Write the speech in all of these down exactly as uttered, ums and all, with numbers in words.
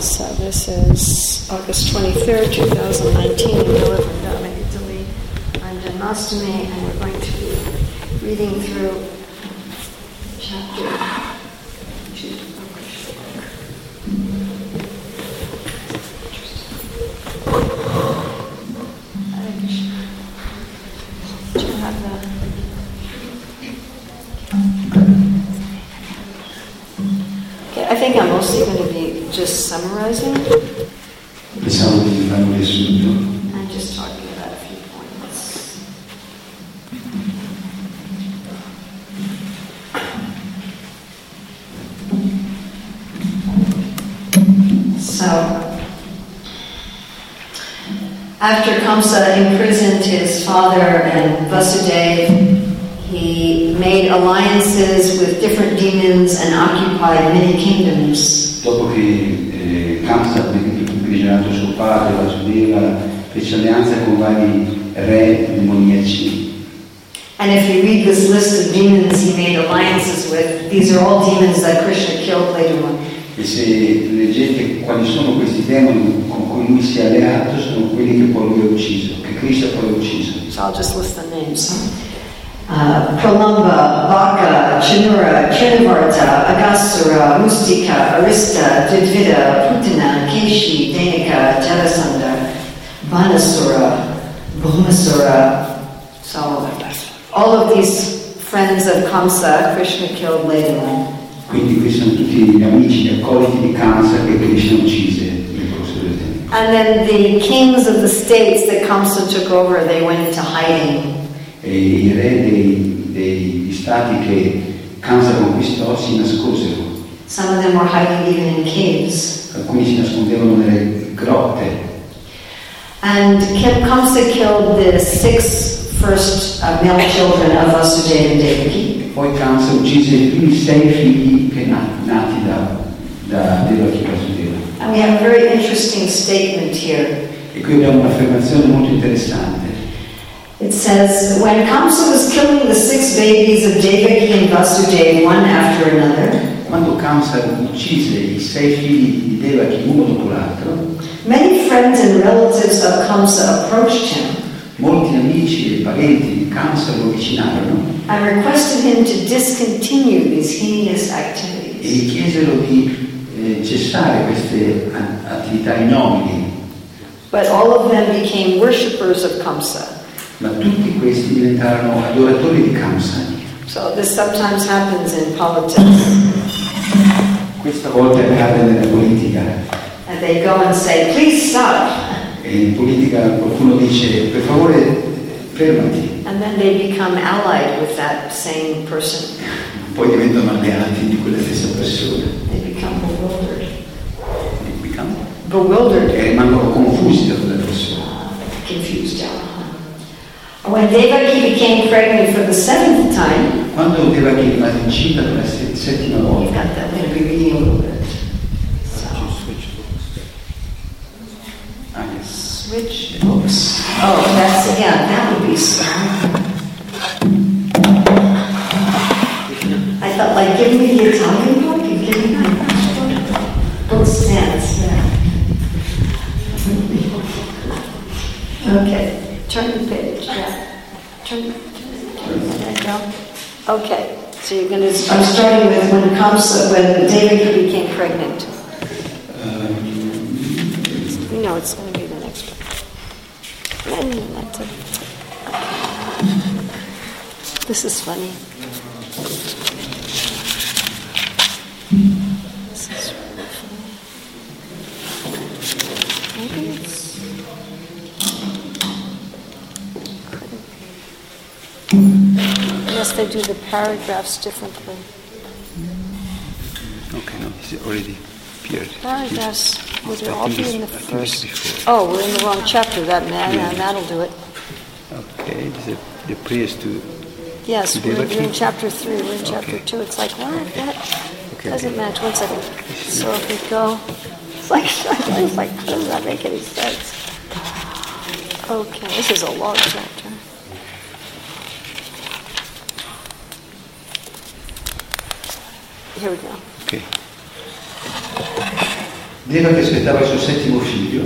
So this is August twenty-third, twenty nineteen, in Delivered Italy. I'm Janmastami, and we're going to be reading through chapter two of Krishna book. Hare Krishna. Do you have the... Okay, I think I'm mostly going to be just summarizing. Pensavo di fare un riassunto. And just talking about a few points. So, after Kamsa imprisoned his father and Vasudeva, he made alliances with different demons and occupied many kingdoms. Dopo che eh, Kamsa aveva imprigionato suo padre, Vasudeva, fece alleanza con vari re demoniaci. And if you read this list of demons he made alliances with, these are all demons that Krishna killed later on. E se leggete quali sono questi demoni con cui lui si è alleato, sono quelli che poi lui ha ucciso, che Krishna poi ha ucciso. So I'll just list the names. Uh, Pralamba, Vaka, Chinura, Trinavarta, Agasura, Mustika, Arista, Dvidvida, Putana, Keshi, Denika, Jarasandha, Vanasura, Bhumasura. So all of these friends of Kamsa, Krishna killed later on. Quindi questi sono tutti gli amici, gli accoliti di Kamsa che Krishna uccise nel corso del tempo. And then the kings of the states that Kamsa took over, they went into hiding. E i re dei, dei stati che Kamsa conquistò si nascosero. Some of them were hiding even in caves. Alcuni si nascondevano nelle grotte. And Kamsa killed the six first uh, male children of Vasudeva and Devaki. E poi Kamsa uccise i primi sei figli che nati, nati da, da Devaki e Vasudeva. And we have a very interesting statement here. E qui abbiamo un'affermazione molto interessante. It says, when Kamsa was killing the six babies of Devaki and Vasudeva one after another, Quando Kamsa uccise i sei figli di Devaki uno dopo l'altro, many friends and relatives of Kamsa approached him molti amici e parenti di Kamsa lo avvicinarono and requested him to discontinue these heinous e activities. gli chiesero di eh, cessare queste a- attività ignobili. But all of them became worshippers of Kamsa. Ma tutti questi diventarono adoratori di Kamsa. So this sometimes happens in politics. Questa volta accade nella politica. And they go and say, please stop. E in politica qualcuno dice, per favore, fermati. And then they become allied with that same person. Poi diventano alleati di quella stessa persona. They become bewildered. E become? Bewildered. E rimangono confusi da quella persona. Uh, confused. Uh-huh. When Devaki became pregnant for the seventh time, Quando Devaki rimase incinta per la se- settima we've volta, got that. We're going to be reading a little bit. So, ah, yes. switch books. Oh, that's, yeah, that would be smart. I felt like, give me the Italian book, you give me my book. Both stands, yeah. Okay, turn the page, yeah. Turn, there you go. Okay, so you're going to, I'm starting with when Kamsa, when Devaki became pregnant. No, it's going to be the next one. No, no, that's it. This is funny. This is really funny. Maybe it's... Unless they do the paragraphs differently. Okay, no, it's already appeared. Paragraphs, would it all I think be in the it's- I think it's first? before. Oh, we're in the wrong chapter. That man, Yeah. that'll do it. Okay, the, the priest to... Yes, we're, Devaki? we're in chapter three. We're in chapter Okay. two. It's like, what? That Okay, doesn't okay. match. One second. So if we go, it's like, it's like, how does that make any sense? Okay, this is a long chapter. Here we go. Okay. Deva che aspettava il suo settimo figlio.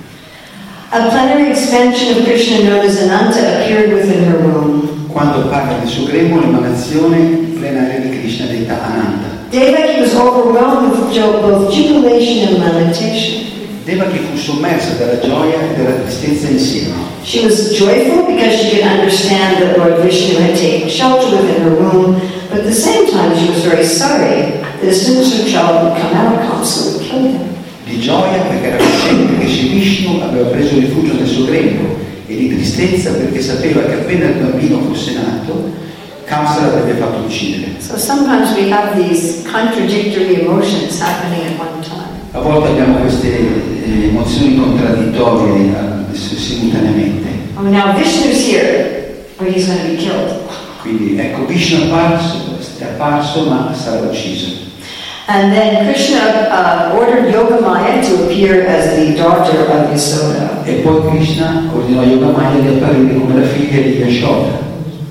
A plenary expansion of Krishna known as Ananta appeared within her womb. Quando parla del suo grembo, l'emanazione plenaria di Krishna detta Ananta. Devaki was overwhelmed with jo- both jubilation and lamentation. Devaki fu sommersa dalla gioia e dalla tristezza insieme. She was joyful because she could understand that Lord Vishnu had taken shelter within her womb, but at the same time she was very sorry that as soon as her child would come out, Kamsa would kill him. Di gioia perché era cosciente che Shri Vishnu aveva preso rifugio nel suo grembo, e di tristezza perché sapeva che appena il bambino fosse nato, Kamsa l'avrebbe fatto uccidere. So sometimes we have these contradictory emotions happening at one time. A volte abbiamo queste eh, emozioni contraddittorie eh, simultaneamente. Oh, now Vishnu's here, or he's going to be killed. Quindi ecco, Vishnu è apparso, è apparso ma sarà ucciso. And then Krishna uh, ordered Yogamaya to appear as the daughter of Yasoda. E poi Krishna ordinò a Yogamaya di apparire come la figlia di Yashoda.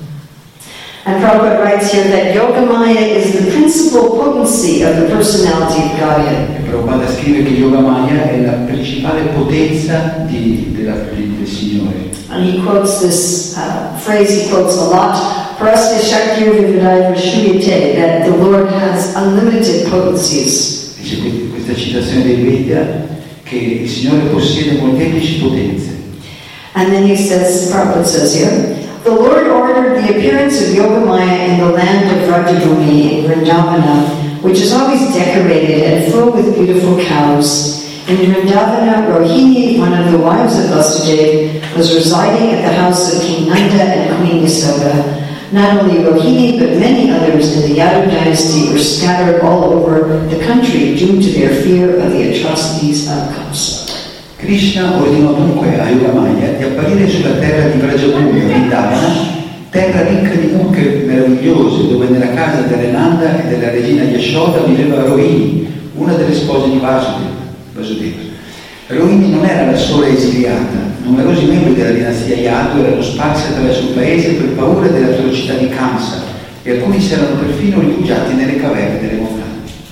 And Prabhupada writes here that Yogamaya is the principal potency of the personality of Godhead. E Prabhupada scrive che Yogamaya è la principale potenza di, della, di, del Signore. And he quotes this uh, phrase, he quotes a lot, Prasya Shakti Vividai Vrishuyate, that the Lord has unlimited potencies. Dice questa citazione dei Veda che il Signore possiede molteplici potenze. And then he says, Prabhupada says here, the Lord ordered the appearance of Yogamaya in the land of Vrajabhumi in Vrindavana, which is always decorated and full with beautiful cows. In Vrindavana, Rohini, one of the wives of Vasudeva, was residing at the house of King Nanda and Queen Yasoda. Not only Rohini, but many others in the Yadu dynasty were scattered all over the country due to their fear of the atrocities of Kamsa. Krishna ordinò dunque a Yogamaya di apparire sulla terra di Vrajabhumi, Vrindavana, terra ricca di mucche meravigliose, dove nella casa dell'Ananda e della regina Yashoda viveva Rohini, una delle spose di Vasudeva. Vasudeva. Rohini non era la sola esiliata, numerosi membri della dinastia Yadu erano sparsi attraverso il paese per paura delle atrocità di Kamsa, e alcuni si erano perfino rifugiati nelle caverne delle montagne.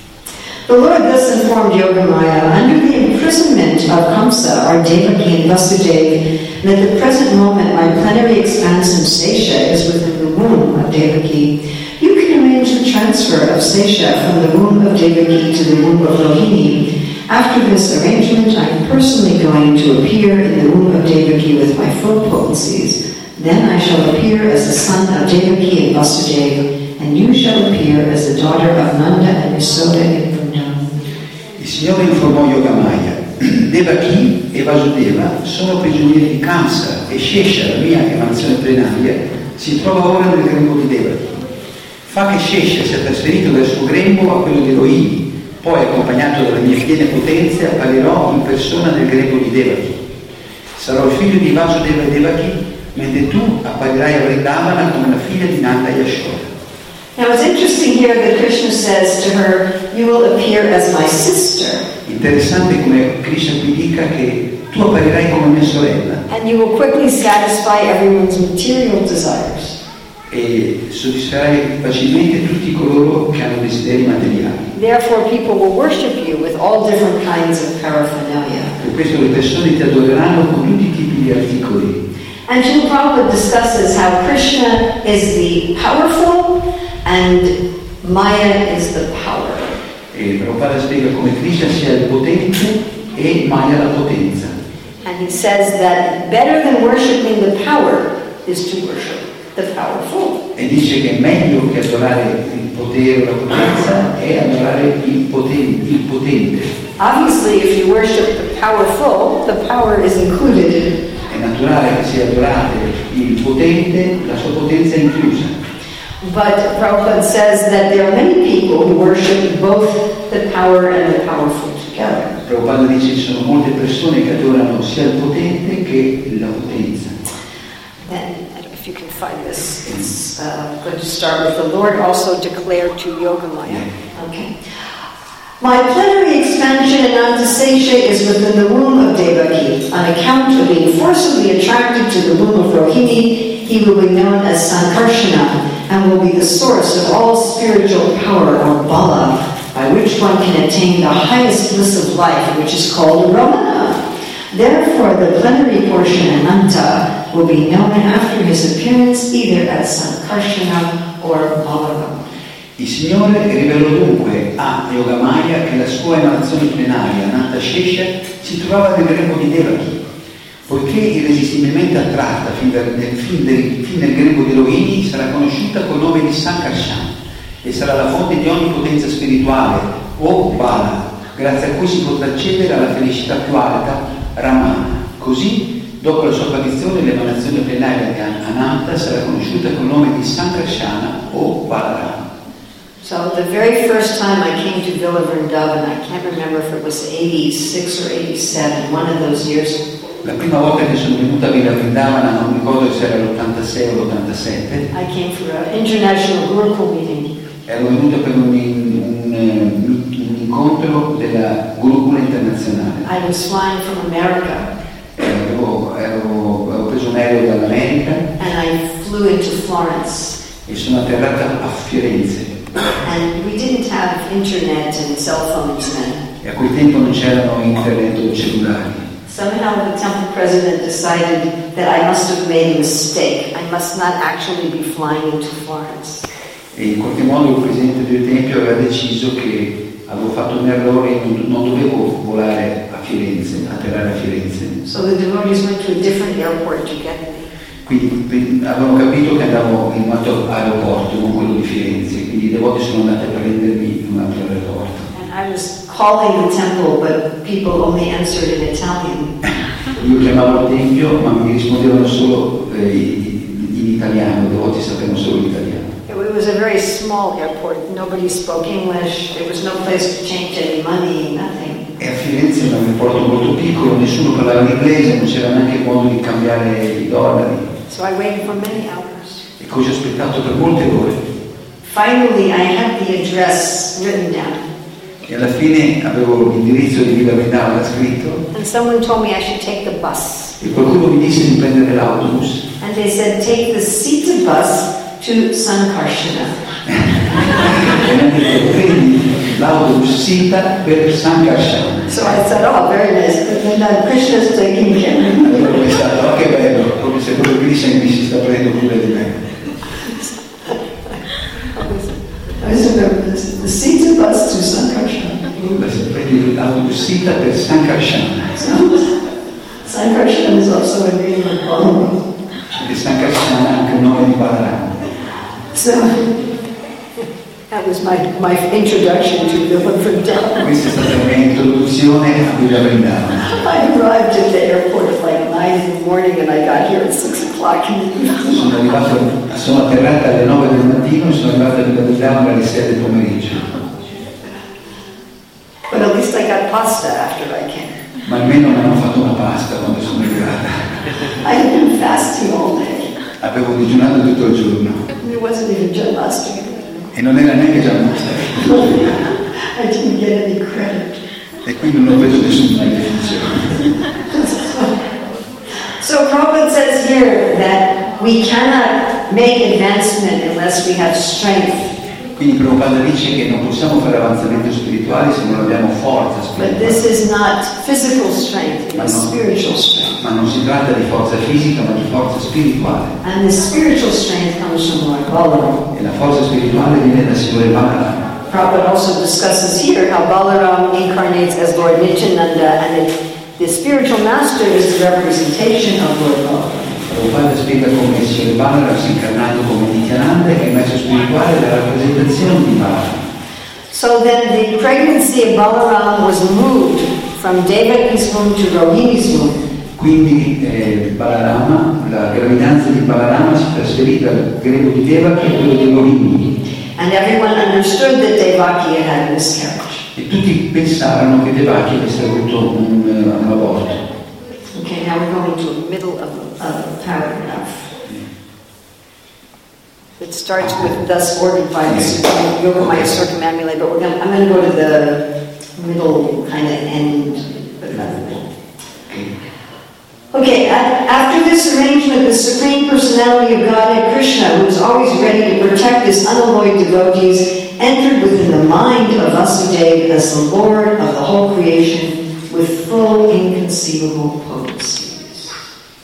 The Lord thus informed Yogamaya, under the imprisonment of Kamsa, are Devaki and Vasudeva, and at the present moment my plenary expanse in Sesha is within the womb of Devaki. You can arrange the transfer of Sesha from the womb of Devaki to the womb of Rohini. After this arrangement, I am personally going to appear in the womb of Devaki with my full potencies. Then I shall appear as the son of Devaki and Vasudeva, and you shall appear as the daughter of Nanda and Yasoda in Vrindavan. Il Signore informò Yogamaya, Devaki e Vasudeva sono prigionieri di Kamsa e Shesha, la mia emanazione plenaria, si trova ora nel grembo di Devaki. Fa che Shesha sia trasferito dal suo grembo a quello di Rohini. Poi, accompagnato dalle mie piene potenze, apparirò in persona nel grembo di Devaki. Sarò il figlio di Vasudeva e Devaki, mentre tu apparirai a Vrindavana come la figlia di Nanda e Yashoda. Now it's interesting here that Krishna says to her, you will appear as my sister. Interessante come Krishna qui dica che tu apparirai come mia sorella. And you will quickly satisfy everyone's material desires. E soddisferai facilmente tutti coloro che hanno desideri materiali. Therefore people will worship you with all different kinds of paraphernalia. Per questo le persone ti adoreranno con tutti i tipi di articoli. And Srila Prabhupada discusses how Krishna is the powerful and Maya is the power. E Prabhupada spiega come Krishna sia il potente e Maya la potenza. And he says that better than worshiping the power is to worship the powerful. E dice che è meglio che adorare il potere o la potenza è adorare il potente, il potente. Obviously, if you worship the powerful, the power is included. È naturale che sia adorate il potente, la sua potenza è inclusa. But Prabhupada says that there are many people who worship both the power and the powerful together. Prabhupada dice che ci sono molte persone che adorano sia il potente che la potenza. Then, if you can find this, it's uh, going to start with the Lord also declared to Yogamaya. Okay. My plenary expansion in Antasesha is within the womb of Devaki. On account of being forcibly attracted to the womb of Rohini, he will be known as Sankarsana and will be the source of all spiritual power or bala by by which one can attain the highest bliss of life, which is called Ramana. Therefore, the plenary portion Ananta will be known after his appearance either as Sankarsana or Balaram. Il Signore rivelò dunque a Yogamaya che la sua emanazione plenaria, Ananta Shesha, si trovava nel grembo di Devaki. Poiché irresistibilmente attratta fin, da, nel, fin, del, fin nel grembo di Rohini, sarà conosciuta col nome di Sankarsana e sarà la fonte di ogni potenza spirituale, o Bala, grazie a cui si potrà accedere alla felicità più alta, Ramana. Così, dopo la sua apparizione, l'emanazione plenaria di Ananta sarà conosciuta col nome di Sankarsana o Balarama. So the very first time I came to Villa Vrindavan, I can't remember if it was eighty-six or eighty-seven, one of those years. La prima volta che sono venuta a Villa Vrindavana, non ricordo se era l'ottantasei o l'ottantasette. I came for an international Gurukul meeting. Ero venuta per un, un, un incontro della Gurukula internazionale. I was flying from America. Ero, ero, avevo preso un aereo dall'America. And I flew into Florence. E sono atterrata a Firenze. And we didn't have internet and cell phones then. E a quel tempo non c'erano internet o cellulari. Somehow the temple president decided that I must have made a mistake. I must not actually be flying into Florence. E in qualche modo il presidente del tempio aveva deciso che avevo fatto un errore e non, non dovevo volare a Firenze, atterrare a Firenze. So the devotees went to a different airport to get me. Quindi avevano capito che andavo in un altro aeroporto, non quello di Firenze, quindi i devoti sono andati a prendermi in un altro aeroporto. And I was calling the temple, but people only answered in Italian. Io chiamavo il tempio, ma mi rispondevano solo eh, in italiano, i devoti sapevano solo l'italiano. It was a very small airport. Nobody spoke English. There was no place to change any money, nothing. E a Firenze era un aeroporto molto piccolo, nessuno parlava l'inglese, non c'era neanche modo di cambiare i dollari. So I waited for many hours. E così ho aspettato per molte ore. Finally, I had the address written down. E alla fine avevo l'indirizzo di Villa Vrindavana scritto. And someone told me I should take the bus. E qualcuno mi disse di prendere l'autobus. And they said, take the seated bus to Sankarsana. E mi hanno detto, prendi l'autobus Sita per Sankarsana. So I said, oh, very nice. And then Krishna's taking care of me. Allora ho pensato, oh che bello, come se proprio Krishna mi si sta prendendo cura di me. I said, the seated bus to Sankarsana. Prendi l'autobus Sita per Sankarsana. Sankarsana is also a name of Balaram. E Sankarsana è anche un nome di Balarama. So that was my, my introduction to Villa Vrindavan. Questa è stata la mia introduzione a Villa Vrindavana. I arrived at the airport at like nine in the morning and I got here at six o'clock in the evening. Sono arrivato, sono atterrata alle nove del mattino e sono arrivata a Villa Vrindavana alle sei del pomeriggio. But at least I got pasta after I came. Ma almeno mi hanno fatto una pasta quando sono arrivata. I had been fasting all day. Avevo digiunato tutto il giorno. It wasn't even Janmashtami. E non era neanche già nostra. I didn't get any credit. E quindi non ho preso nessun beneficio. So Prabhupada says here that we cannot make advancement unless we have strength. Quindi Prabhupada dice che non possiamo fare avanzamento spirituale se non abbiamo forza But spirituale. this is not physical strength, it is spiritual strength. Ma non si tratta di forza fisica, ma di forza spirituale. And the spiritual strength comes from Lord Balaram. E la forza spirituale viene dal Signore Balarama. Prabhupada also discusses here how Balaram incarnates as Lord Nityananda, and it, the spiritual master is the representation of Lord Balaram. Prabhupada spiega come il Signore Balarama si è incarnato come Nityananda e che il maestro spirituale è la rappresentazione di Balarama. So then the pregnancy of Balaram was moved from Devaki's womb to Rohini's womb. Quindi eh, Balarama, la gravidanza di Balarama si trasferì dal grembo di Devaki a quello di Rohini. And everyone understood that Devaki had had a miscarriage. E tutti pensarono che Devaki avesse avuto un, uh, un aborto. Okay, now we're going to the middle of a paragraph. It starts with thus ordered by the Supreme Yogamaya Circumambulate, but we're gonna, I'm going to go to the middle kind of end. Okay, after this arrangement, the Supreme Personality of Godhead Krishna, who is always ready to protect his unalloyed devotees entered within the mind of Vasudeva as the Lord of the whole creation with full inconceivable potencies.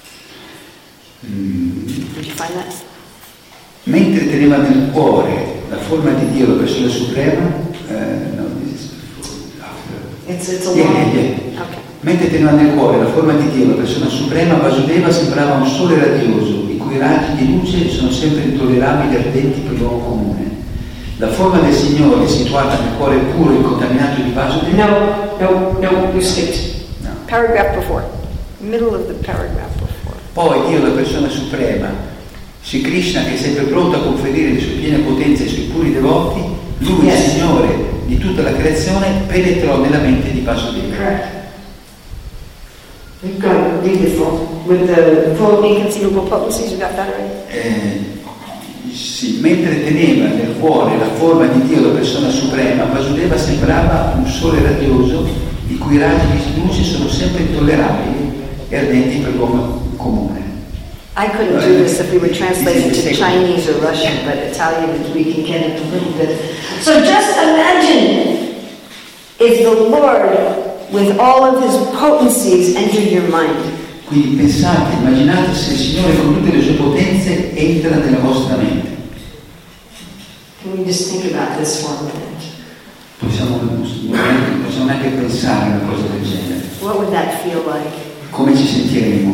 Mm. Did you find that? Mentre teneva nel cuore la forma di Dio, la persona suprema, eh, no, it's, it's a yeah, long... yeah, yeah. Okay. Mentre teneva nel cuore la forma di Dio, la persona suprema, Vasudeva sembrava un sole radioso, i cui raggi di luce sono sempre intollerabili e ardenti per l'uomo comune. La forma del Signore, situata nel cuore puro e incontaminato di Vasudeva... No, no, no, you skipped. No. Paragraph before. Middle of the paragraph before. Poi Dio, la persona suprema, Sri Krishna, che è sempre pronto a conferire le sue piene potenze ai suoi puri devoti, lui, Yes. il Signore di tutta la creazione, penetrò nella mente di Vasudeva. Correct. You've got to read the full, with the full inconceivable potencies, you got that already? Eh, sì, mentre teneva nel cuore la forma di Dio, la persona suprema, Vasudeva sembrava un sole radioso, i cui raggi di luce sono sempre intollerabili e ardenti per l'uomo comune. I couldn't do this if we were translating to Chinese or Russian, but Italian and we can get it a little bit. So just imagine if the Lord, with all of his potencies, entered your mind. Quindi pensate, immaginate se il Signore con tutte le sue potenze entra nella vostra mente. Can we just think about this for a minute? Possiamo, non possiamo neanche pensare a una cosa del genere. What would that feel like? Come ci sentiremo?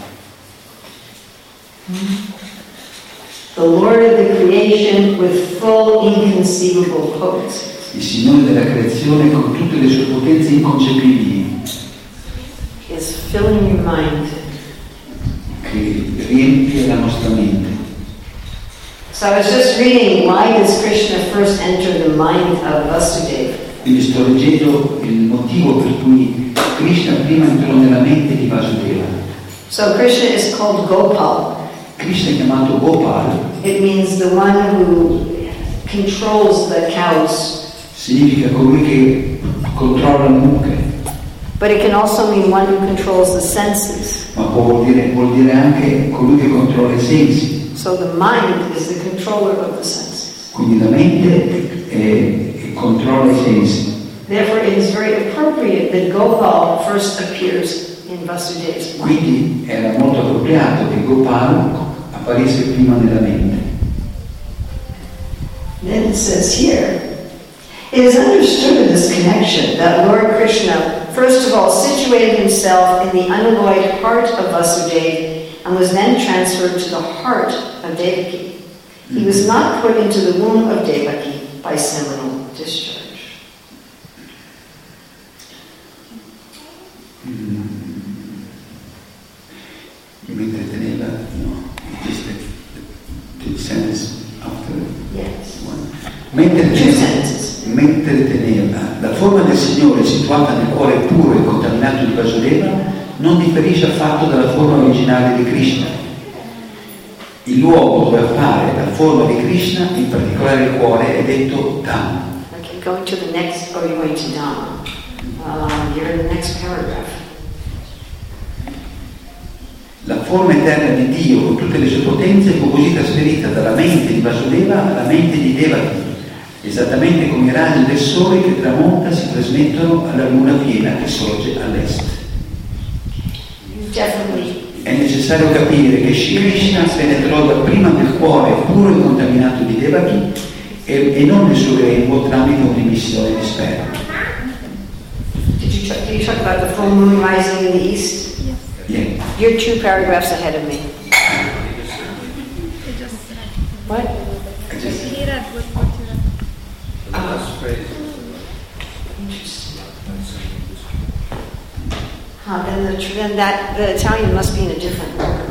The Lord of the creation with full inconceivable potencies. Il Signore della creazione con tutte le sue potenze inconcepibili, Is filling your mind. che riempie la nostra mente. So I was just reading, why does Krishna first enter the mind of Vasudeva? Quindi sto leggendo il motivo per cui Krishna prima entrò nella mente di Vasudeva. So Krishna is called Gopal. Krishna è chiamato Gopal, It means the one who controls the cows. significa colui che controlla le mucche, But it can also mean one who controls the senses. ma può vuol dire, vuol dire anche colui che controlla i sensi. So the mind is the controller of the senses. Quindi la mente è, è controlla i sensi. Therefore it is very appropriate that Gopal first appears in Vasudeva's mind. Quindi era molto appropriato che Gopal apparisse prima nella mente. Then it says here, it is understood in this connection that Lord Krishna first of all situated himself in the unalloyed heart of Vasudeva and was then transferred to the heart of Devaki. He was not put into the womb of Devaki by seminal discharge. Mm. Mentre teneva, no, just the, the sentence after Yes. one. Mentre Two teneva, sentences. mentre teneva la forma del Signore situata nel cuore puro e incontaminato di Vasudeva, non differisce affatto dalla forma originale di Krishna. Il luogo dove appare la forma di Krishna, in particolare il cuore, è detto Dhamma. Okay, going to the next, or you're going to Dhamma. Uh, you're in the next paragraph. La forma eterna di Dio con tutte le sue potenze fu così trasferita dalla mente di Vasudeva alla mente di Devaki, esattamente come i raggi del sole che tramonta si trasmettono alla luna piena che sorge all'est. Definitely. È necessario capire che Shri Krishna penetrò dapprima nel cuore puro e contaminato di Devaki e, e non nel suo grembo tramite un'emissione di sperma. Did you, talk, did you talk about the full moon rising in the east? Yeah. You're two paragraphs ahead of me. What? I just- He read what, what you read. The last phrase. Interesting. Huh, then, the, then that, the Italian must be in a different order.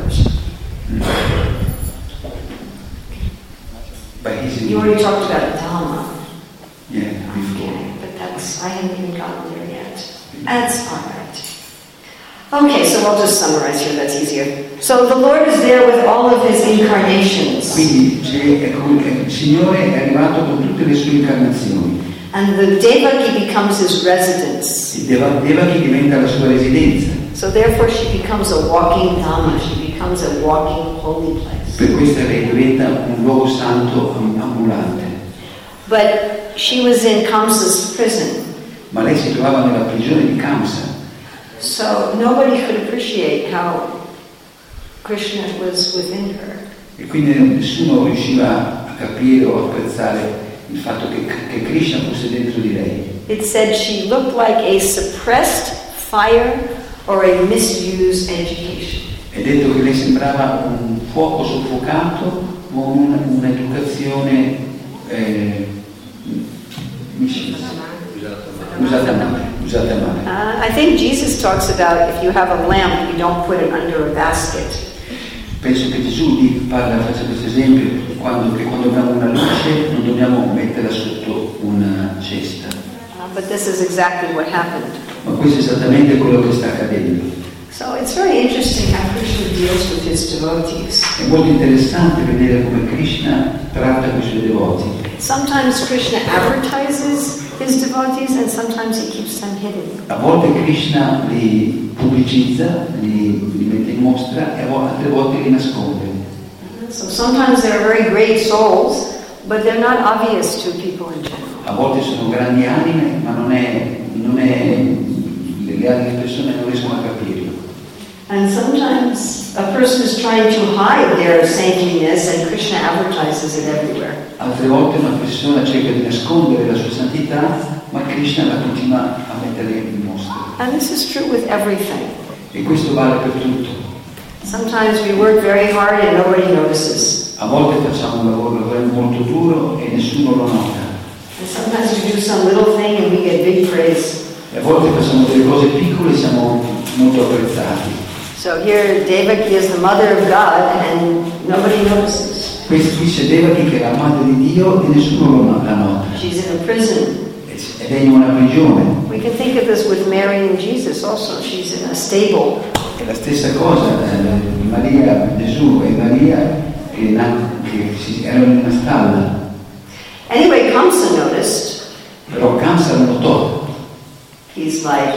But he's in, You already talked about Dhamma. yeah, before. Okay, but that's, I haven't even gotten there yet. That's all right. Okay, so I'll just summarize here, that's easier. So the Lord is there with all of his incarnations. Quindi c'è- ecco, il Signore è arrivato con tutte le sue incarnazioni. And the Devaki becomes his residence. Il Deva- Devaki diventa la sua residenza. So therefore she becomes a walking Dhamma, she becomes a walking holy place. Per questo lei diventa un luogo santo am- ambulante. But she was in Kamsa's prison. Ma lei si trovava nella prigione di Kamsa. So nobody could appreciate how Krishna was within her. E quindi nessuno riusciva a capire o apprezzare il fatto che, che Krishna fosse dentro di lei. It said she looked like a suppressed fire or a misused education. È detto che lei sembrava un fuoco soffocato o un, un'educazione eh, usata male. Usata male. Uh, I think Jesus talks about if you have a lamp, you don't put it under a basket. Penso che Gesù parla, faccia questo esempio, quando, che quando abbiamo una luce non dobbiamo metterla sotto una cesta. Uh, but this is exactly what happened. Ma questo è esattamente quello che sta accadendo. So it's very interesting how Krishna deals with his devotees. È molto interessante vedere come Krishna tratta i suoi devoti. Sometimes Krishna advertises his devotees and sometimes he keeps them hidden. A volte Krishna li pubblicizza, li, li mette in mostra e a volte, altre volte li nasconde. So sometimes they're very great souls, but they're not obvious to people in general. A volte sono grandi anime, ma non è, non è le altre persone non riescono a capirlo. And sometimes a person is trying to hide their saintliness and Krishna advertises it everywhere. Altre volte una persona cerca di nascondere la sua santità, ma Krishna la continua a mettere in mostra. And this is true with everything. E questo vale per tutto. Sometimes we work very hard and nobody notices. A volte facciamo un lavoro, lavoriamo molto duro e nessuno lo nota. And sometimes we do some little thing and we get big praise. E a volte facciamo delle cose piccole e siamo molto apprezzati. So here Devaki is the mother of God and nobody notices. Questo qui c'è Devaki che è la madre di Dio e nessuno la nota. She's in a prison. Ed è in una prigione. We can think of this with Mary and Jesus also. She's in a stable. È la stessa cosa, eh, Maria, Gesù e Maria che, che si, erano in una stalla. Anyway, Kamsa noticed. Però Kamsa lo notò. He's like,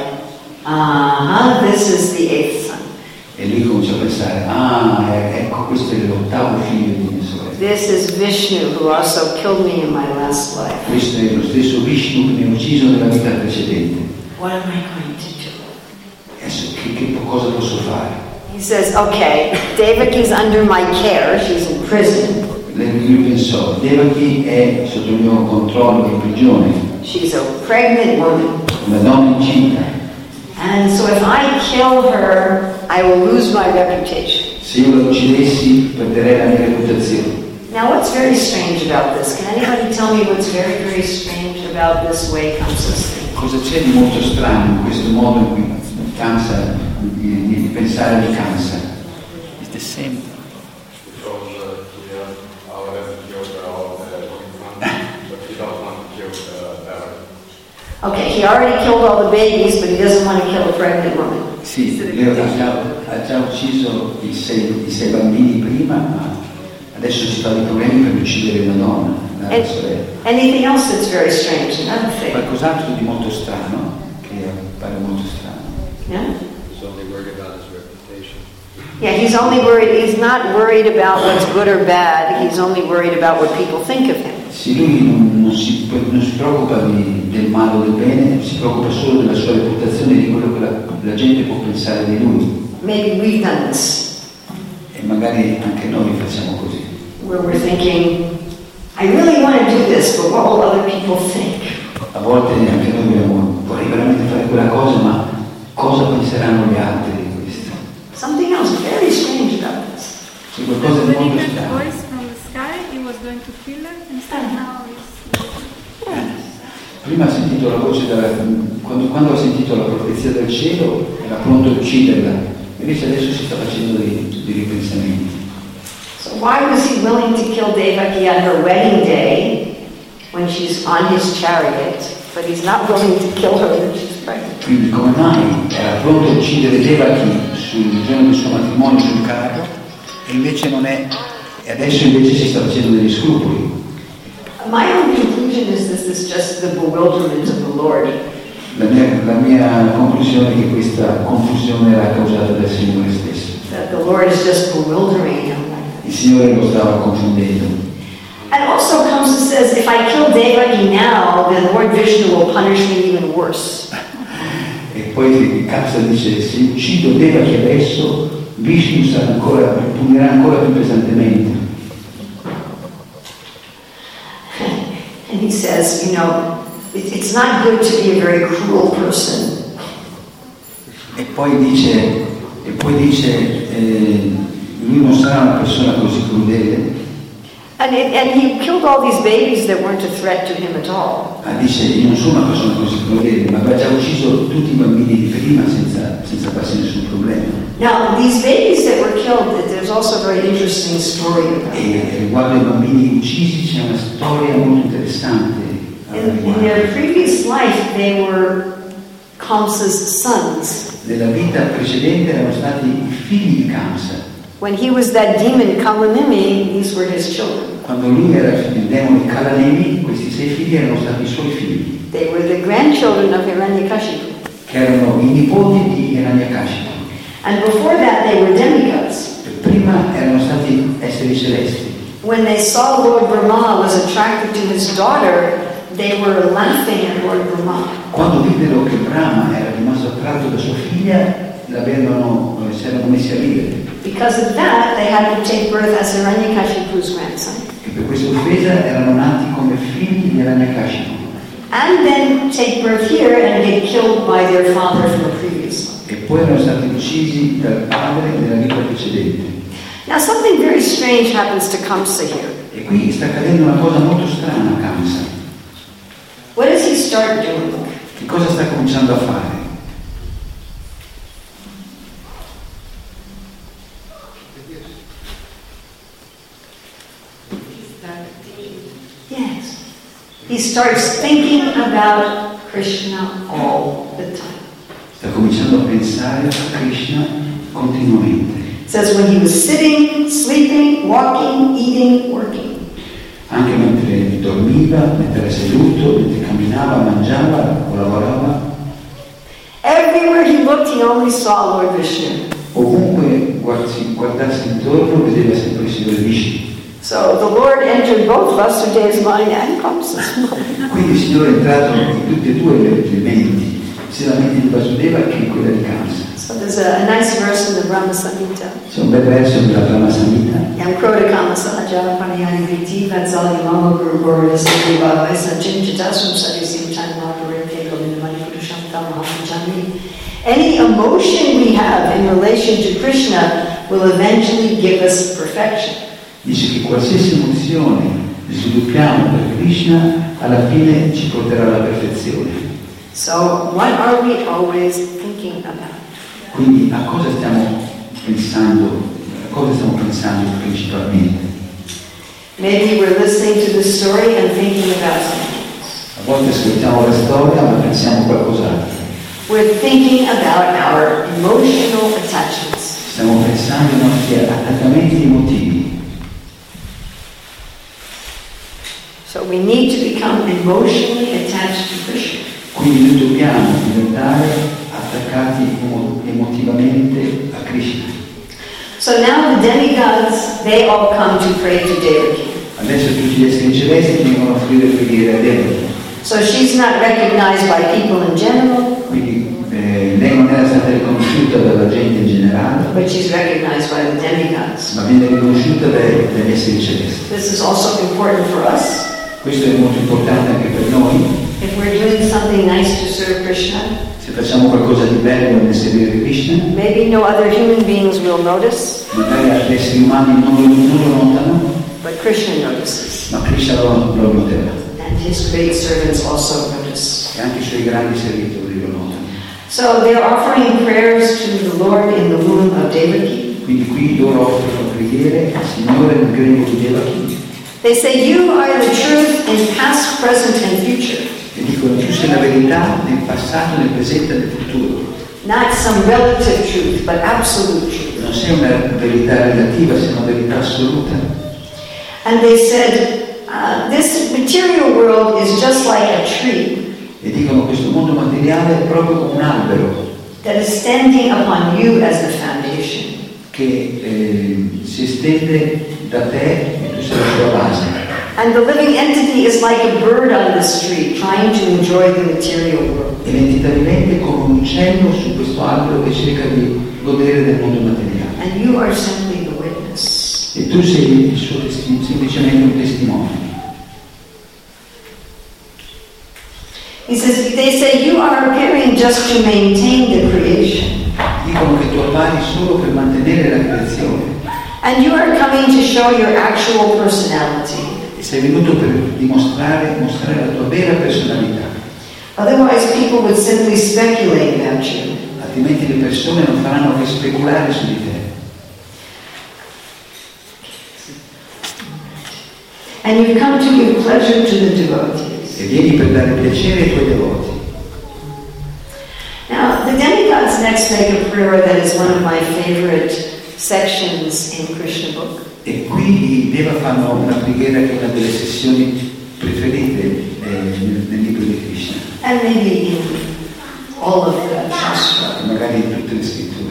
uh-huh, this is the eighth son. E lui comincia a pensare, ah, ecco, questo è l'ottavo figlio di mia sorella. This is Vishnu, who also killed me in my last life. Questo è lo stesso Vishnu che mi ha ucciso nella vita precedente. What am I going to do? Adesso che, che cosa posso fare? He says, okay, Devaki's under my care. She's in prison. Lui pensò, Devaki è sotto il mio controllo, in prigione. She's a pregnant woman. Una donna incinta. And so if I kill her, I will lose my reputation. Se io la uccidessi, perderei la mia reputazione. Now what's very strange about this? Can anybody tell me what's very, very strange about this way Kamsa's thinking? Cosa c'è di molto strano in questo modo in cui Kamsa, di, di pensare di Kamsa? It's the same. Because uh, we have our refugee all uh, but we don't want to kill the parent. Okay, he already killed all the babies, but he doesn't want to kill a pregnant woman. Sì, lui ha già, ha già ucciso i sei, i sei bambini prima, ma adesso si fa dei problemi per uccidere una donna, una And sorella. anything else that's very strange? Another thing. Qualcos'altro di molto strano, che pare molto strano. Yeah? He's only worried about his reputation. Yeah, he's only worried, he's not worried about what's good or bad, he's only worried about what people think of him. Sì, lui non, non, si, non si preoccupa di, del male o del bene, si preoccupa solo della sua reputazione e di quello che la, la gente può pensare di lui. Maybe we've done this, E magari anche noi facciamo così. where we're thinking, I really want to do this, but what will other people think? A volte anche noi vogliamo, vorrei veramente fare quella cosa, ma cosa penseranno gli altri di questo? Something else very strange about this. C'è qualcosa di When he molto heard the strano. voice from the sky, he was going to kill her, instead now he's... Prima ha sentito la voce, della, quando, quando ha sentito la profezia del cielo, era pronto a ucciderla, invece adesso si sta facendo dei, dei ripensamenti. So why was he willing to kill Devaki on her wedding day when she's on his chariot, but he's not willing to kill her when she's pregnant? Quindi come mai era pronto a uccidere Devaki sul giorno del suo matrimonio sul carro e invece non è, e adesso invece si sta facendo degli scrupoli? My own conclusion is this is just the bewilderment of the Lord. La mia, la mia conclusione è che questa confusione era causata dal Signore stesso. That the Lord is just bewildering him. Il Signore lo stava confondendo. And also comes and says, if I kill Devaki now, then Lord Vishnu will punish me even worse. E poi Kamsa dice, se uccido Devaki adesso, Vishnu sarà ancora, punirà ancora più pesantemente. And he says, you know, it, it's not good to be a very cruel person. E poi dice, e poi dice eh, lui non sarà una persona così crudele. And, it, and he killed all these babies that weren't a threat to him at all. Ma dice, io non sono una persona così crudele, ma aveva già ucciso tutti i bambini di prima senza, senza farsi nessun problema. Now, these babies that were killed, there's also a very interesting story about them. E riguardo ai bambini uccisi c'è una storia molto interessante. In, in their previous life, they were Kamsa's sons. Nella vita precedente erano stati i figli di Kamsa. When he was that demon Kalanimi, these were his children. Quando lui era il demone Kalanemi, questi sei figli erano stati i suoi figli, They were the grandchildren of Hiranyakashipu. che erano i nipoti di Hiranyakashipu. And before that, they were demigods. Prima erano stati esseri celesti. When they saw Lord Brahma was attracted to his daughter, they were laughing at Lord Brahma. Quando videro che Brahma era rimasto attratto da sua figlia, l'avevano, si erano messi a ridere. Because of that, they had to take birth as Hiranyakashipu's grandson. Che per questa offesa erano nati come figli di Hiranyakashipu. And then take birth here and get killed by their father from a previous life. E poi erano stati uccisi dal padre nella vita precedente. Now something very strange happens to Kamsa here. E qui sta accadendo una cosa molto strana a Kamsa. What does he start doing? Che cosa sta cominciando a fare? Yes. He starts thinking about Krishna all the time. Sta cominciando a pensare a Krishna continuamente. It says when he was sitting, sleeping, walking, eating, working. Anche mentre dormiva, mentre era seduto, mentre camminava, mangiava o lavorava. Everywhere he looked, he only saw Lord Vishnu. Ovunque guardi, guardasse intorno, vedeva sempre il Signore Vishnu. So the Lord entered both Vasudev's mind and Kamsa's mind. Quindi il Signore è entrato in tutti e due le menti, sia la mente di Vasudeva che in quella di Kamsa. So there's a, a nice verse in the Brahma Samhita. C'è un bel verso della Brahma Samhita. Yam Kroda Kama Sahaja Panayani Viti Vatsali Mama Guru Guru Vasudeva Vaisa Chinchitasum Sadisim Tanmaparite Govinamani Purushanta Mahamajani. Any emotion we have in relation to Krishna will eventually give us perfection. Dice che qualsiasi emozione sviluppiamo per Krishna alla fine ci porterà alla perfezione. So what are we always thinking about? Quindi a cosa stiamo pensando, a cosa stiamo pensando principalmente? Maybe we're listening to this story and thinking about something. A volte ascoltiamo la storia ma pensiamo a qualcos'altro. We're thinking about our emotional attachments. Stiamo pensando ai nostri attaccamenti emotivi. So we need to become emotionally attached to Krishna. Quindi noi dobbiamo diventare attaccati emo- emotivamente a Krishna. So now the demigods, they all come to pray to Devaki. Adesso tutti gli esseri celesti vengono a offrire preghiere a Devaki. So she's not recognized by people in general, Quindi eh, lei non era stata riconosciuta dalla gente in generale, but she's recognized by the demigods. ma viene riconosciuta dai, dagli esseri celesti. This is also important for us. Questo è molto importante anche per noi. If we're doing something nice to serve Krishna, Se facciamo qualcosa di bello nel seguire Krishna, maybe no other human beings will notice, magari altri esseri umani non lo, non lo notano, but Krishna notices. ma Krishna lo, lo noterà. And his great servants also notice. E anche i suoi grandi servitori lo notano. So they're offering prayers to the Lord in the womb of Devaki. Quindi qui loro offrono preghiere al Signore nel grembo di Devaki. They say, you are the truth in past, present, and future. E dicono tu sei la verità nel passato, nel presente e nel futuro. Not some relative truth, but absolute truth. Non sei una verità relativa, sei una verità assoluta. And they said, uh, this material world is just like a tree E dicono questo mondo materiale è proprio come un albero that is standing upon you as the foundation. che eh, si estende da te e tu sei la sua base. And the living entity is like a bird on the street trying to enjoy the material world. E l'entità vivente è come un uccello su questo albero che cerca di godere del mondo materiale. And you are simply the witness. E tu sei il suo testi- semplicemente un testimone. He says, they say you are appearing just to maintain the creation. Dicono che tu appari solo per mantenere la creazione. And you are coming to show your actual personality. E sei venuto per dimostrare, mostrare la tua vera personalità. Otherwise people would simply speculate about you. Altrimenti le persone non faranno che speculare su di te. And you've come to give pleasure to the devotees. E vieni per dare piacere ai tuoi devoti. Now, the demigods next make a prayer that is one of my favorite sections in Krishna book. E qui i Deva fanno una preghiera che è una delle sessioni preferite eh, nel, nel libro di Krishna. And maybe in all of the Shastra. E magari in tutte le scritture.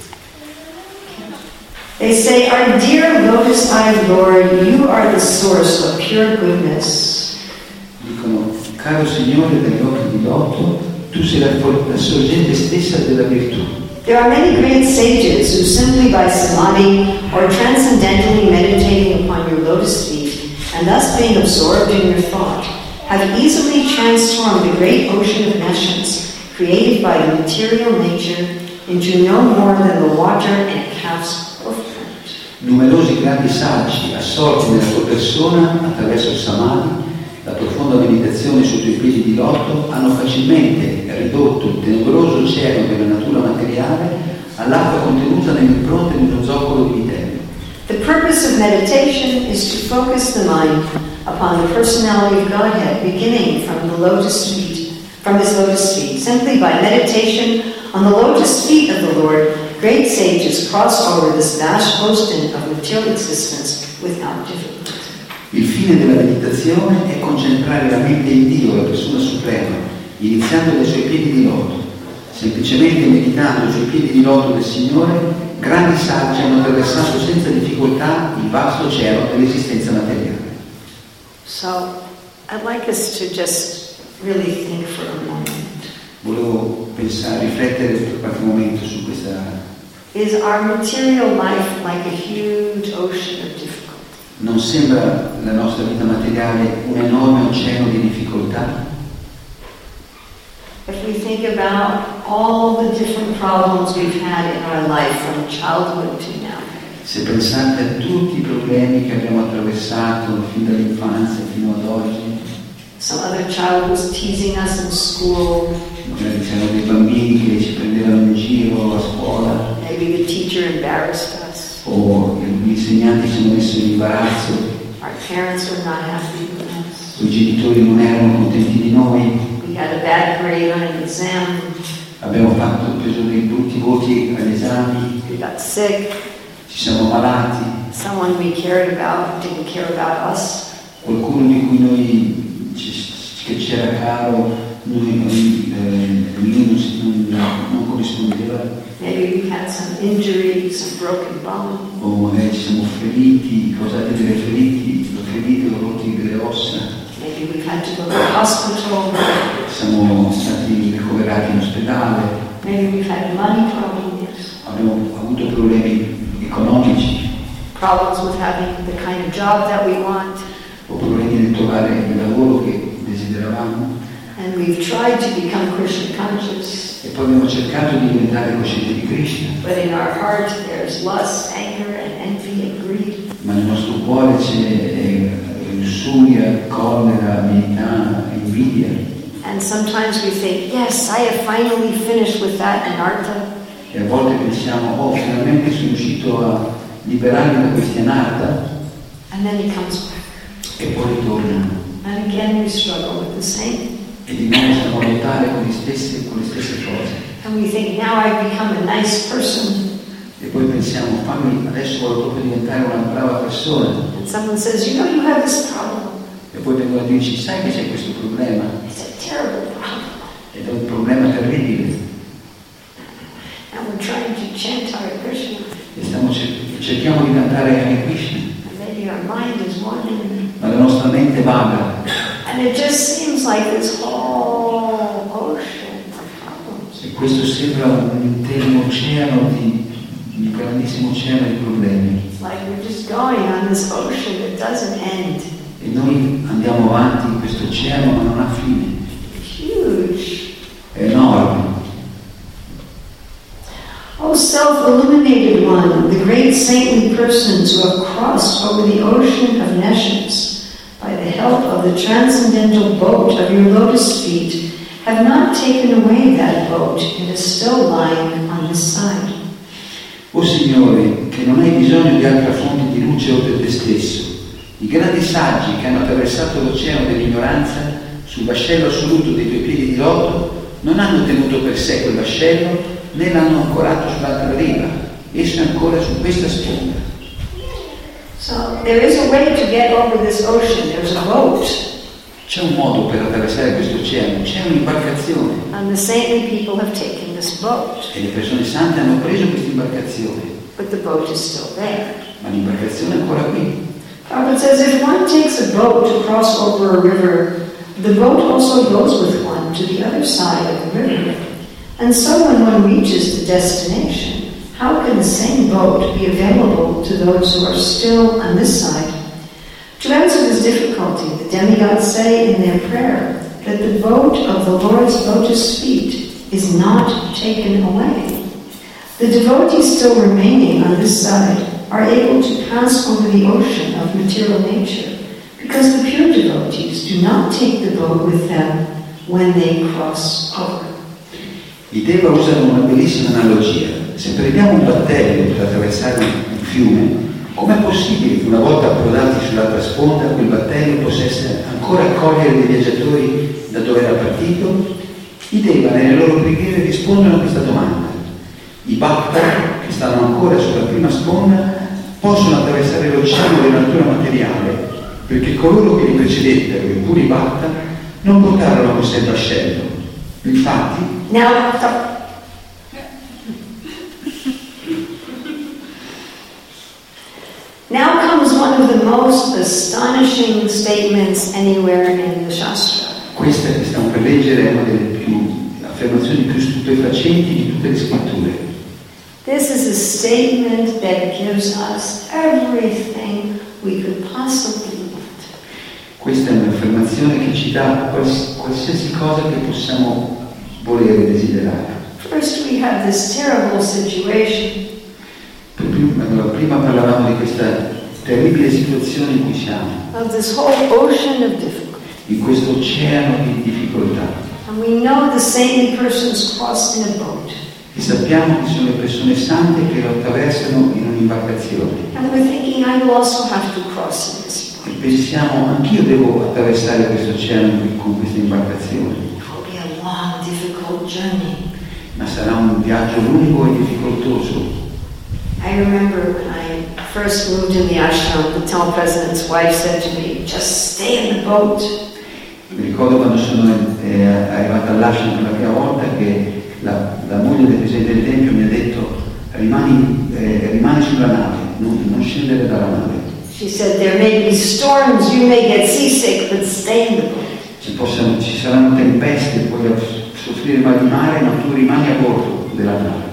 They say, our dear lotus-eyed Lord, you are the source of pure goodness. Dicono, caro Signore degli occhi di loto, tu sei la, la sorgente stessa della virtù. There are many great sages who simply by samadhi or transcendentally meditating upon your lotus feet and thus being absorbed in your thought have easily transformed the great ocean of nescience created by the material nature into no more than the water in a calf's hoofprint. Numerosi grandi saggi assorti nella tua persona attraverso il samadhi, la profonda meditazione sui tuoi piedi di loto, hanno facilmente ridotto il tenebroso oceano della natura materiale all'acqua contenuta nell'impronta di uno zoccolo di vitello. The purpose of meditation is to focus the mind upon the personality of Godhead, beginning from the lotus feet, from his lotus feet. Simply by meditation on the lotus feet of the Lord, great sages cross over this vast ocean of material existence without difficulty. Il fine della meditazione è concentrare la mente in Dio, la persona suprema, iniziando dai suoi piedi di loto. Semplicemente meditando sui piedi di loto del Signore, grandi saggi hanno attraversato senza difficoltà il vasto oceano dell'esistenza materiale. So, I'd like us to just really think for a moment. Volevo pensare, riflettere per qualche momento su questa. Is our material life like a huge ocean of difficulty? Non sembra la nostra vita materiale un enorme oceano di difficoltà? If we think about all the different problems we've had in our life from childhood to now. Se pensate a tutti i problemi che abbiamo attraversato fin dall'infanzia fino ad oggi. Some other child was teasing us in school. Magari c'erano dei bambini che ci prendevano in giro a scuola. Maybe the teacher embarrassed us. O gli insegnanti ci hanno messo in imbarazzo. Our parents were not happy with us. I genitori non erano contenti di noi. We had a bad grade on an exam. Abbiamo fatto, preso dei brutti voti agli esami. We got sick. Ci siamo malati. Someone we cared about didn't care about us. Qualcuno di cui noi ci, che c'era caro, noi, noi, eh, lui non, non, non corrispondeva. Maybe we had some injuries, some broken bones. O magari ci siamo feriti, causati delle feriti, ferite o rotti delle ossa. Maybe we've had to go to the hospital. Siamo stati ricoverati in ospedale. Maybe we've had money problems. Abbiamo avuto problemi economici. Problems with having the kind of job that we want. O problemi di trovare il lavoro che desideravamo. And we've tried to become Krishna conscious. E poi abbiamo cercato di diventare coscienti di Krishna. But in our heart there's lust, anger, and envy and greed. Ma nel nostro cuore c'è eh, lussuria, collera, amenità, invidia. And sometimes we think, yes, I have finally finished with that anartha. E a volte pensiamo, oh, finalmente sono riuscito a liberarmi da questi anartha. And then it comes back. E poi ritorna. And again we struggle with the same. E di nuovo siamo a lottare con le stesse, con le stesse cose. And we think, now I've become a nice person. E poi pensiamo, fammi, adesso voglio proprio diventare una brava persona. And someone says, you know, you have this problem. E poi vengono a dirci, sai che c'è questo problema? It's a terrible problem. Ed è un problema terribile. And we're trying to chant Hare Krishna. E stiamo cer- cerchiamo di cantare Hare Krishna. And maybe our mind is wandering. Ma la nostra mente vaga. And it just seems like this whole ocean of problems. E questo sembra un intero oceano di, un grandissimo oceano di problemi. It's like we're just going on this ocean that doesn't end. E noi andiamo avanti in questo oceano ma non ha fine. Huge. È enorme. O self-illuminated one, the great saintly persons who have crossed over the ocean of nescience by the help of the transcendental boat of your lotus feet have not taken away that boat. It is still lying on this side. O Signore, che non hai bisogno di altra fonte di luce oltre te stesso, i grandi saggi che hanno attraversato l'oceano dell'ignoranza sul vascello assoluto dei tuoi piedi di loto non hanno tenuto per sé quel vascello né l'hanno ancorato sull'altra riva, esso è ancora su questa sponda. So there is a way to get over this ocean. There's a boat. C'è un modo per attraversare questo oceano, c'è un'imbarcazione. And the saintly people have taken this boat. E le persone sante hanno preso questa imbarcazione. But the boat is still there. Ma l'imbarcazione è ancora qui. Prabhupada says if one takes a boat to cross over a river, the boat also goes with one to the other side of the river. And so when one reaches the destination, how can the same boat be available to those who are still on this side? To answer this difficulty, the demigods say in their prayer that the boat of the Lord's lotus feet is not taken away. The devotees still remaining on this side are able to pass over the ocean of material nature because the pure devotees do not take the boat with them when they cross over. I Deva usano una bellissima analogia. Se prendiamo un battello per attraversare un fiume, com'è possibile che una volta approdati sull'altra sponda quel battello possa ancora accogliere dei viaggiatori da dove era partito? I Deva nelle loro preghiere rispondono a questa domanda. I Bhakta, che stanno ancora sulla prima sponda, possono attraversare l'oceano della natura materiale, perché coloro che li precedettero, i puri Bhakta, non portarono con sé il vascello. Infatti, Now, stop. Now comes one of the most astonishing statements anywhere in the Shastra. questa che stiamo per leggere è una delle più, affermazioni più stupefacenti di tutte le scritture. This is a statement that gives us everything we could possibly want. Questa è un'affermazione che ci dà quals- qualsiasi cosa che possiamo volere e desiderare. First, we have this terrible situation. Per prima, allora, prima parlavamo di questa terribile situazione in cui siamo, Of this whole ocean of difficulty. in questo oceano di difficoltà. And we know the saintly persons cross in a boat. E sappiamo che sono le persone sante che lo attraversano in un'imbarcazione. And we're thinking, I will also have to cross in this E boat. pensiamo, anch'io devo attraversare questo oceano con questa imbarcazione. It will be a long, difficult journey. Ma sarà un viaggio lungo e difficoltoso. I remember when I first moved in the ashram, the temple president's wife said to me, just stay in the boat. Mi ricordo quando sono eh, arrivata all'ashram per la prima volta che la, la moglie del presidente del tempio mi ha detto rimani, eh, rimani sulla nave, non, non scendere dalla nave. She said, there may be storms, you may get seasick, but stay in the boat. Ci, possano, ci saranno tempeste, puoi soffrire mal di mare, ma tu rimani a bordo della nave.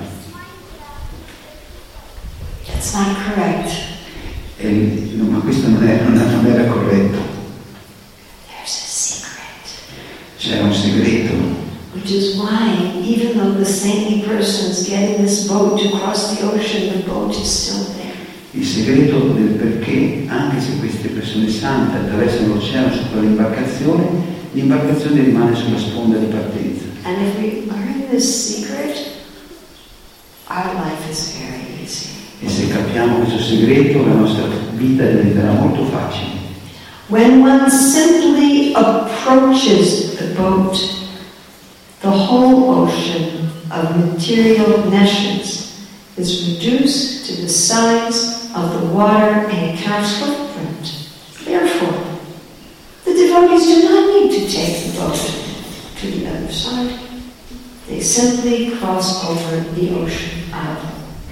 That's not correct. E, no, ma questo non era, non era corretto. There's a secret. C'era un segreto. Which is why, even though the saintly persons get in this boat to cross the ocean, the boat is still there. Il segreto del perché, anche se queste persone sante attraversano l'oceano su quell'imbarcazione, l'imbarcazione rimane sulla sponda di partenza. And if we learn this secret, our life is very easy. E se capiamo questo segreto, la nostra vita diventerà molto facile. When one simply approaches the boat, the whole ocean of material nescience is reduced to the size of the water in a calf's footprint. Therefore, the devotees do not need to take the boat to the other side. They simply cross over the ocean of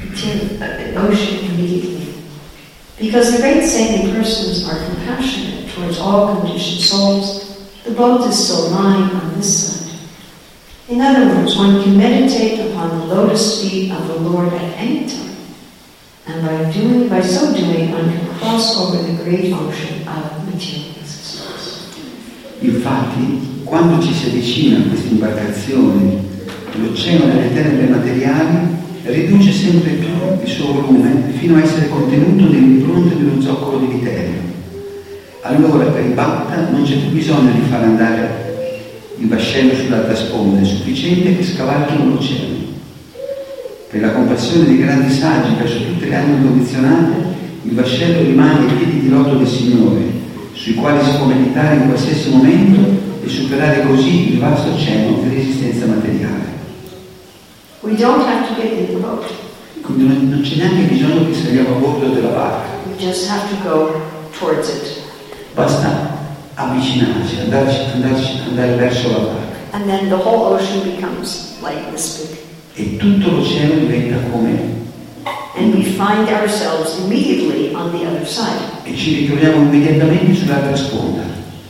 material, uh, ocean immediately. Because the great saintly persons are compassionate towards all conditioned souls. The boat is still lying on this side. In other words, one can meditate upon the lotus feet of the Lord at any time, and by doing, by so doing, one can cross over the great ocean of material existence. Infatti, quando ci si avvicina a questa imbarcazione, l'oceano delle tenebre materiali riduce sempre più il suo volume fino a essere contenuto nell'impronta di uno zoccolo di viterio. Allora per il Bhakta non c'è più bisogno di far andare il vascello sull'altra sponda, è sufficiente che scavalchino l'oceano. Per la compassione dei grandi saggi verso tutte le anime condizionate, il vascello rimane ai piedi di loto del Signore, sui quali si può meditare in qualsiasi momento e superare così il vasto oceano dell'esistenza materiale. We don't have to get in the boat. Quindi non, non c'è neanche bisogno che saliamo a bordo della barca. We just have to go towards it. Basta avvicinarci, andarci, andarci, andare verso la barca. And then the whole ocean becomes like this big. E tutto l'oceano diventa come. And we find ourselves immediately on the other side. E ci ritroviamo immediatamente sull'altra sponda.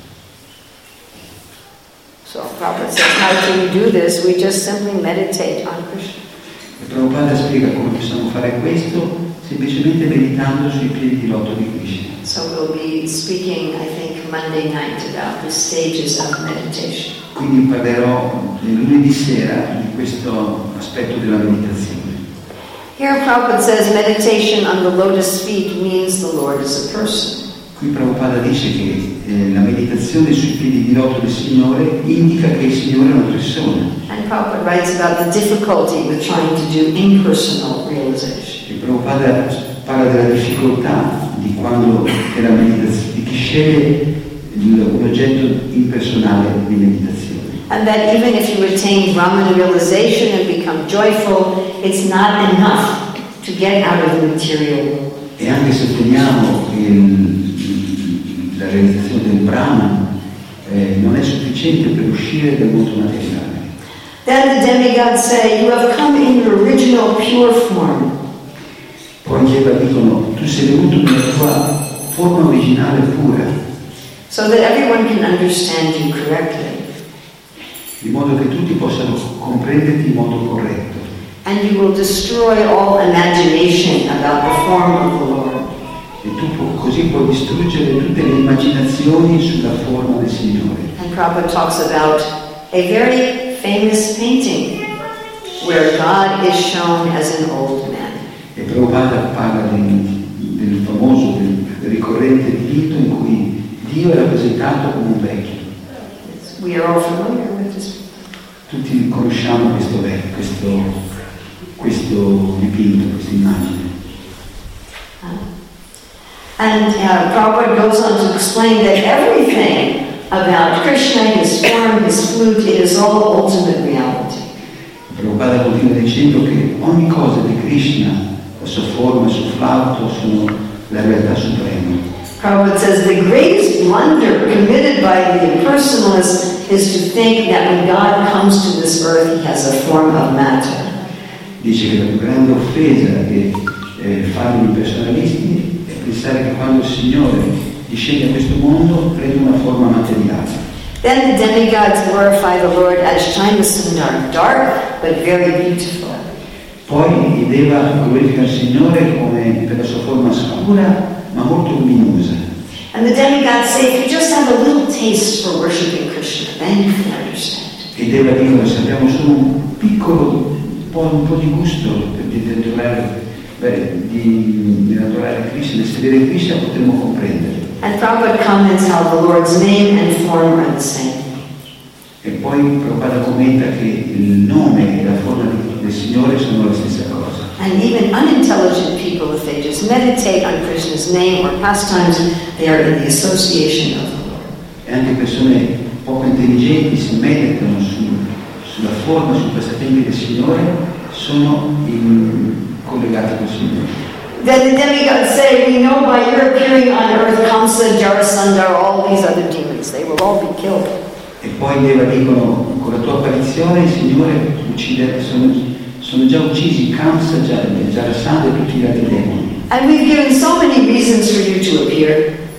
So Prabhupada says, how can we do this? We just simply meditate on Krishna. E Prabhupada spiega come possiamo fare questo semplicemente meditando sui piedi di loto di Krishna. So we'll be speaking, I think, Monday night about the stages of meditation. Quindi parlerò lunedì sera di questo aspetto della meditazione. Here Prabhupada says meditation on the lotus feet means the Lord is a person. Qui Prabhupada dice che eh, la meditazione sui piedi di loto del Signore indica che il Signore è una persona. And Prabhupada writes about the difficulty with trying to do impersonal realization. E Prabhupada parla della difficoltà di quando è la meditazione, di chi sceglie un oggetto impersonale di meditazione. And that even if you attain Brahman realization and become joyful, it's not enough to get out of the material world. E anche se otteniamo il, la realizzazione del Brahman, eh, non è sufficiente per uscire dal mondo materiale. Then the demigods say, you have come in your original pure form. Poi gli Eva dicono, tu sei venuto nella tua forma originale pura. So that everyone can understand you correctly. Di modo che tutti possano comprenderti in modo corretto. And you will destroy all imagination about the form of the Lord. E tu pu- così puoi distruggere tutte le immaginazioni sulla forma del Signore. And Prabhupada talks about a very famous painting where God is shown as an old man. E Prabhupada parla del, del famoso, del, del ricorrente dipinto in cui Dio è rappresentato come un vecchio. We are all familiar with this. Tutti conosciamo questo vecchio, questo, questo dipinto, questa immagine. And uh, Prabhupada goes on to explain that everything about Krishna, his form, his flute, it is all ultimate reality. Prabhupada continua dicendo che ogni cosa di Krishna, la sua forma, il suo flauto, sono la realtà suprema. Prabhupada says the greatest blunder committed by the impersonalist is to think that when God comes to this earth, he has a form of matter. Dice che la più grande offesa che eh, fanno i personalisti è pensare che quando il Signore discende a questo mondo prende una forma materiale. Then the demigods glorify the Lord as Shyamasundar, dark but very beautiful. Poi i Deva glorificano il Signore come per la sua forma scura ma molto luminosa. And the demigods say, if you just have a little taste for worshiping Krishna, then you can understand. E i Deva dicono se abbiamo solo un piccolo un po', un po' di gusto per di adorare, beh, di, di adorare Krishna, di sedere Krishna potremo comprendere. And Prabhupada comments how the Lord's name and form are the same. E poi Prabhupada commenta che il nome e la forma del Signore sono la stessa cosa. And even unintelligent people, if they just meditate on Krishna's name or pastimes, they are in the association of the Lord. E anche persone poco intelligenti si meditano su, sulla forma, sui passatempi del Signore, sono in, collegati col Signore. Then the demigods say, we know by your appearing on earth, Kamsa, Jarasandhar, all these other demons, they will all be killed. E poi Deva dicono, con la tua apparizione il Signore uccide, sono, sono già uccisi Kamsa, Jarasandhar e tutti gli altri demoni. And we've given so many reasons for you to appear.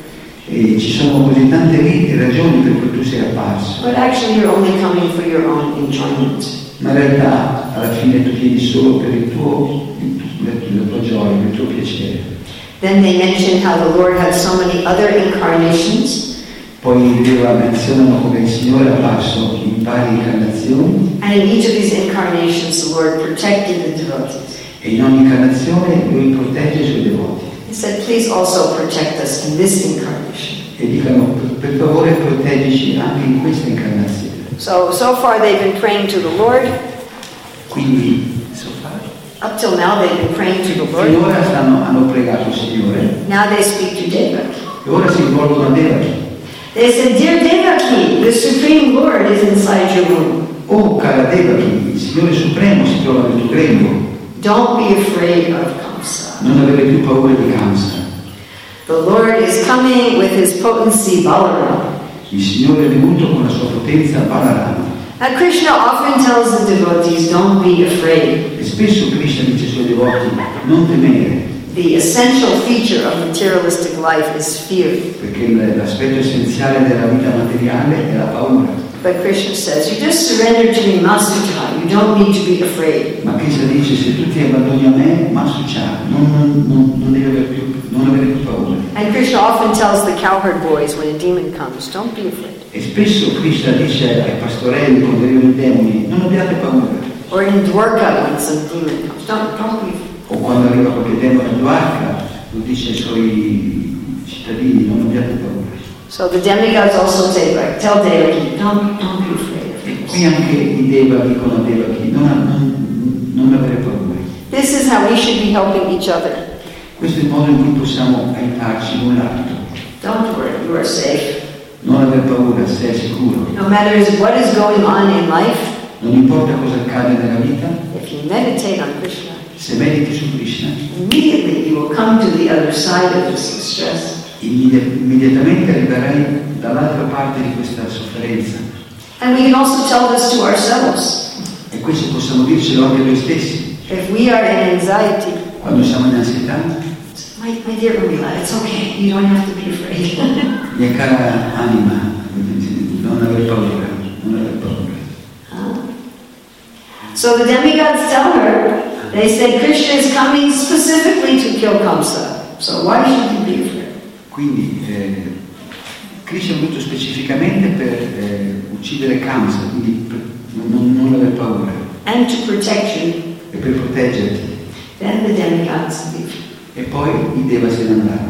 E ci sono così tante ri- ragioni per cui tu sei apparso, but actually you're only coming for your own enjoyment. ma in realtà alla fine tu vieni solo per il tuo, la tua gioia, per il tuo piacere. Then they mention how the Lord had so many other incarnations, Poi Deva menzionano come il Signore è apparso in vari incarnazioni and in each of these incarnations the Lord protected the devotees. e in ogni incarnazione Lui protegge i Suoi devoti. He said, please also protect us in this incarnation. E dicono per favore proteggici anche in questa incarnazione. So, so far they've been praying to the Lord. Quindi so fare. Up till now they've been praying to the Lord. Finora stanno, hanno pregato il Signore Now they speak to Devaki. e ora si rivolgono a Devaki. They said, dear Devaki, the Supreme Lord is inside your womb. Oh cara Devaki, il Signore Supremo si trova nel tuo grembo. Don't be afraid of Kamsa. Non avere più paura di Kamsa. The Lord is coming with his potency Balaram. Il Signore è venuto con la sua potenza Balarama. And Krishna often tells the devotees, don't be afraid. E spesso Krishna dice ai suoi devoti, non temere, The essential feature of materialistic life is fear. perché l'aspetto essenziale della vita materiale è la paura. But Krishna says, you just surrender to me, Masucha. You don't need to be afraid. Ma Krishna dice, se tu ti abbandoni a me, Masucha, non, non, non, non devi avere più, non avere più paura. And Krishna often tells the cowherd boys when a demon comes, don't be afraid. E spesso Krishna dice ai pastorelli quando arrivano i demoni, non abbiate paura. Or in Dwarka when some demon comes, don't, don't be afraid. O quando arriva qualche demone a Dwarka, lo dice ai suoi cittadini, non abbiate paura. So the demigods also say, like, tell Devaki, don't, don't be afraid of E him. qui anche i Deva dicono a Devaki, non, non, non avere paura. This is how we should be helping each other. Questo è il modo in cui possiamo aiutarci l'un l'altro. Don't worry, you are safe. Non aver paura, sei sicuro. No matter what is going on in life, Non importa cosa accade nella vita, if you meditate on Krishna, se mediti su Krishna, immediately you will come to the other side of this distress. immedi- immediatamente arriverai dall'altra parte di questa sofferenza. And we can also tell this to ourselves. E questo possiamo dircelo anche noi stessi. If we are in anxiety, Quando siamo in ansietà, my, my dear Urmila, it's okay. You don't have to be afraid. mia cara anima, non aver paura, non aver paura. So the demigods tell her, they said Krishna is coming specifically to kill Kamsa. So why should you be afraid? Quindi eh, Krishna è venuto specificamente per eh, uccidere Kamsa, quindi per non, non aver paura And to protect you. e per proteggerti. Then the demigods leave. E poi i Deva se ne andarono.